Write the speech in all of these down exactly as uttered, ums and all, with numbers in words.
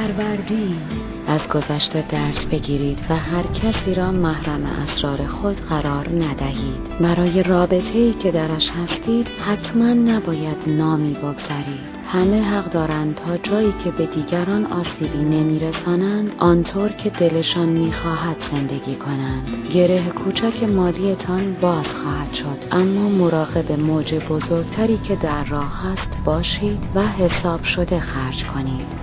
پروردید. از گذشته درس بگیرید و هر کسی را محرم اسرار خود قرار ندهید. برای رابطه‌ای که درش هستید حتما نباید نامی بگذارید. همه حق دارند تا جایی که به دیگران آسیبی نمیرسانند آنطور که دلشان میخواهد زندگی کنند. گره کوچک مالیتان باز خواهد شد، اما مراقب موج بزرگتری که در راه هست باشید و حساب شده خرج کنید.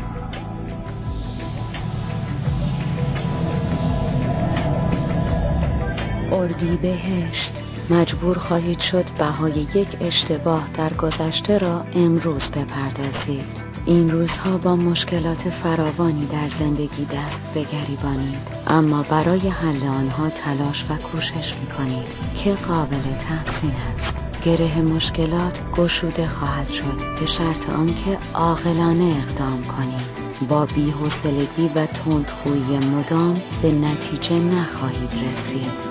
اردیبهشت. مجبور خواهید شد بهای یک اشتباه در گذشته را امروز بپردازید. این روزها با مشکلات فراوانی در زندگی دست بگریبانید، اما برای حل آنها تلاش و کوشش می‌کنید که قابل تحسین است. گره مشکلات گشوده خواهد شد به شرط آنکه عاقلانه اقدام کنید. با بی‌حوصلگی و تندخویی مدام به نتیجه نخواهید رسید.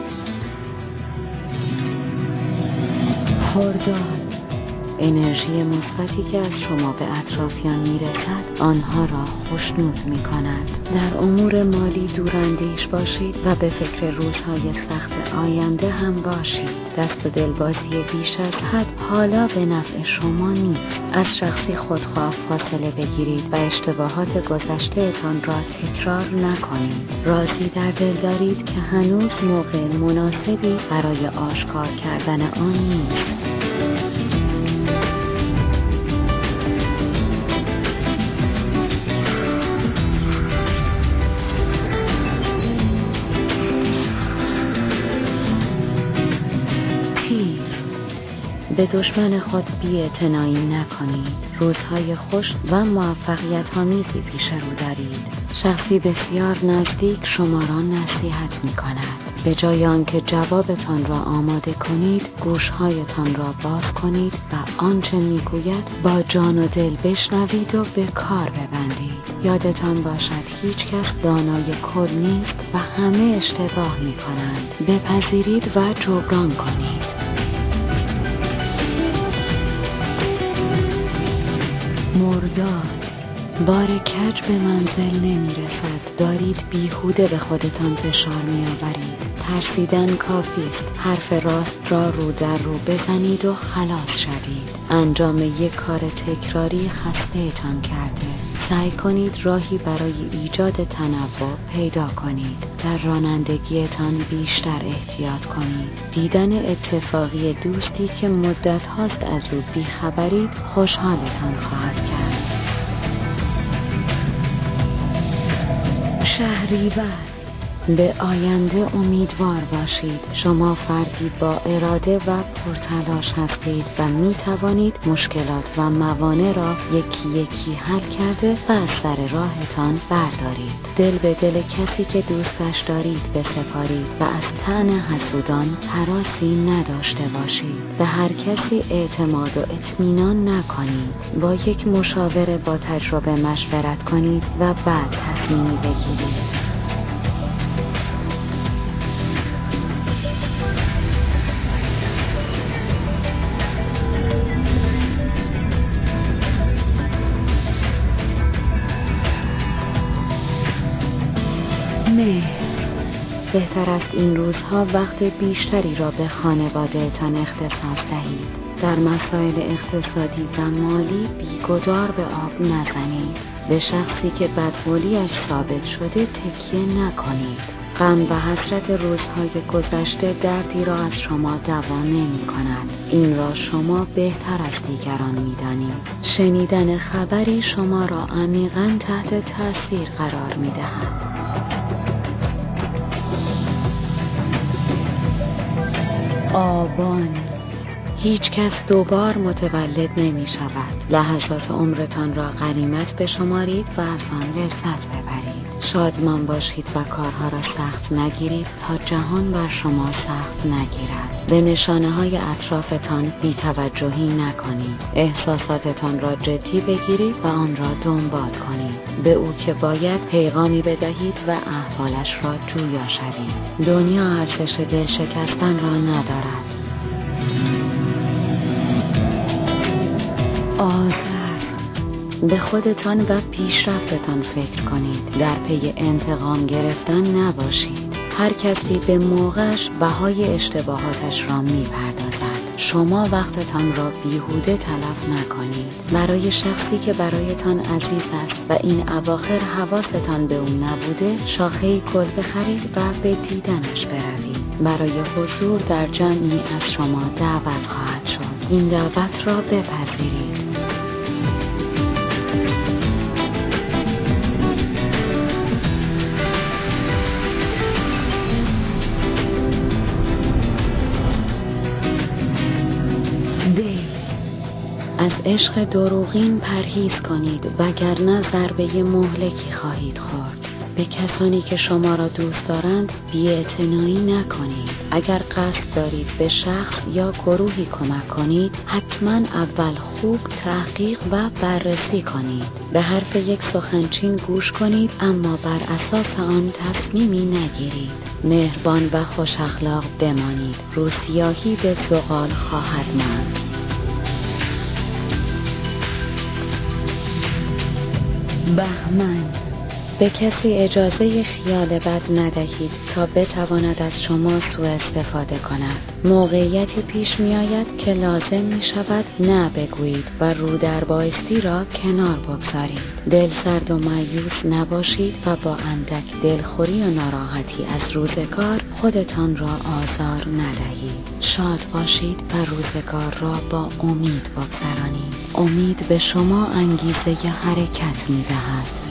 خرداد. انرژی مثبتی که از شما به اطرافیان میرسد آنها را خوشنود می کند. در امور مالی دوراندیش باشید و به فکر روزهای سخت آینده هم باشید. دست و دلبازی بیش از حد حالا به نفع شما نیست. از شخصی خودخواه فاصله بگیرید و اشتباهات گذشته‌تان را تکرار نکنید. راضی در دل دارید که هنوز موقع مناسبی برای آشکار کردن آن نیست. به دشمن خود بی‌اعتنایی نکنید. روزهای خوش و موفقیت‌آمیزی پیش رو دارید. شخصی بسیار نزدیک شما را نصیحت می‌کند. به جای آنکه جوابتان را آماده کنید، گوشهایتان را باز کنید و آنچه می‌گوید با جان و دل بشنوید و به کار ببندید. یادتان باشد هیچ کس دانای کل نیست و همه اشتباه می‌کنند. بپذیرید و جبران کنید. مرداد. بار کج به منزل نمی رسد. دارید بیهوده به خودتان فشار می آورید. ترسیدن کافی است. حرف راست را رو در رو بزنید و خلاص شوید. انجام یک کار تکراری خسته تان کرده. سعی کنید راهی برای ایجاد تنوع پیدا کنید. در رانندگیتان بیشتر احتیاط کنید. دیدن اتفاقی دوستی که مدت هاست از او بیخبرید خوشحالتان خواهد کرد. شهریور. به آینده امیدوار باشید. شما فردی با اراده و پرتلاش هستید و می توانید مشکلات و موانع را یکی یکی حل کرده و از سر راهتان بردارید. دل به دل کسی که دوستش دارید بسپارید و از طعن حسودان هراسی نداشته باشید. به هر کسی اعتماد و اطمینان نکنید. با یک مشاور با تجربه مشورت کنید و بعد تصمیمی بگیرید. مهر. بهتر است این روزها وقت بیشتری را به خانواده‌تان اختصاص دهید. در مسائل اقتصادی و مالی بی‌گدار به آب نزنید. به شخصی که بدقولی‌اش ثابت شده تکیه نکنید. غم و حسرت روزهای گذشته دردی را از شما دوا نمی کند. این را شما بهتر از دیگران می دانید. شنیدن خبری شما را عمیقاً تحت تأثیر قرار می دهد. آبان. هیچ کس دوبار متولد نمی شود. لحظات عمرتان را غنیمت بشمارید و از آن لذت ببرید. شادمان باشید و کارها را سخت نگیرید تا جهان بر شما سخت نگیرد. به نشانه های اطرافتان بی توجهی نکنید. احساساتتان را جدی بگیرید و آن را دنبال کنید. به او که باید پیغامی بدهید و احوالش را جویا شوید. دنیا ارزش دل شکستن را ندارد. آذر. به خودتان و پیشرفتتان فکر کنید. در پی انتقام گرفتن نباشید. هر کسی به موقعش بهای اشتباهاتش را میپردازد. شما وقتتان را بیهوده تلف نکنید. برای شخصی که برایتان عزیز است و این اواخر حواستان به او نبوده، شاخه‌ای گل بخرید و به دیدنش بروید. برای حضور در جمعی از شما دعوت خواهد شد. این دعوت را بپذیرید. از عشق دروغین پرهیز کنید وگرنه ضربه مهلکی خواهید خورد. به کسانی که شما را دوست دارند بی‌اعتنایی نکنید. اگر قصد دارید به شخص یا گروهی کمک کنید، حتما اول خوب تحقیق و بررسی کنید. به حرف یک سخنچین گوش کنید اما بر اساس آن تصمیمی نگیرید. مهربان و خوش اخلاق بمانید. روسیاهی به زغال خواهد ماند. بهمن، به کسی اجازه خیال بد ندهید تا بتواند از شما سوء استفاده کند. موقعیتی پیش می آید که لازم می شود نه بگویید و رو در بایستی را کنار بگذارید. دل سرد و مایوس نباشید و با اندک دلخوری و ناراحتی از روزگار خودتان را آزار ندهید. شاد باشید و روزگار را با امید بگذرانید. امید به شما انگیزه حرکت می دهد.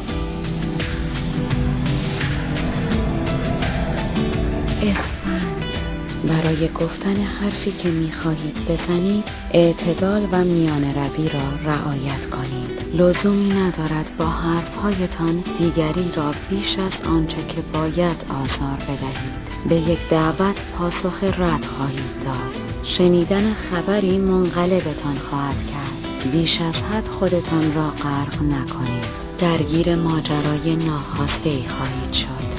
اسفند، برای گفتن حرفی که می‌خواهید بزنید اعتدال و میان روی را رعایت کنید. لزومی ندارد با حرف‌هایتان دیگری را بیش از آنچه که باید آزار بدهید. به یک دعوت پاسخ رد خواهید داد. شنیدن خبری منقلبتان خواهد کرد. بیش از حد خودتان را غرق نکنید. درگیر ماجرای ناخواسته ای خواهید شد.